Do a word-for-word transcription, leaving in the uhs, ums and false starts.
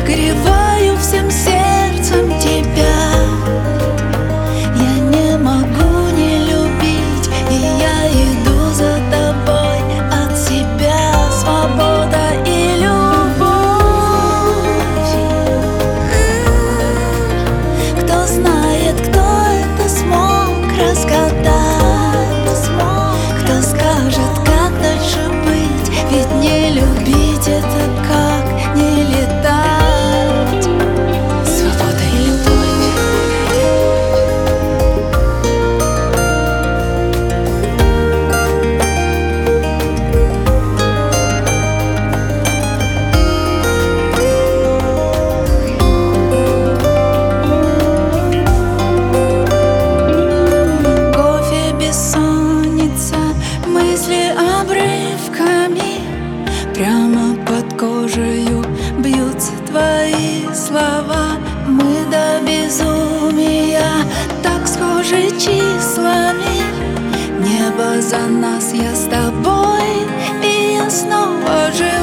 согреваю всем сердцем тебя. Я не могу не любить, и я иду за тобой от себя. Свобода и любовь. Кто знает, кто это смог разгадать? Кто скажет, как дальше быть? Ведь не любить — это как не летать. Свобода и любовь. Кофе, бессонница, мысли обрывками. Прямо под кожею бьются твои слова. Мы до безумия так схожи числами. Небо за нас, я с тобой, и я снова живу.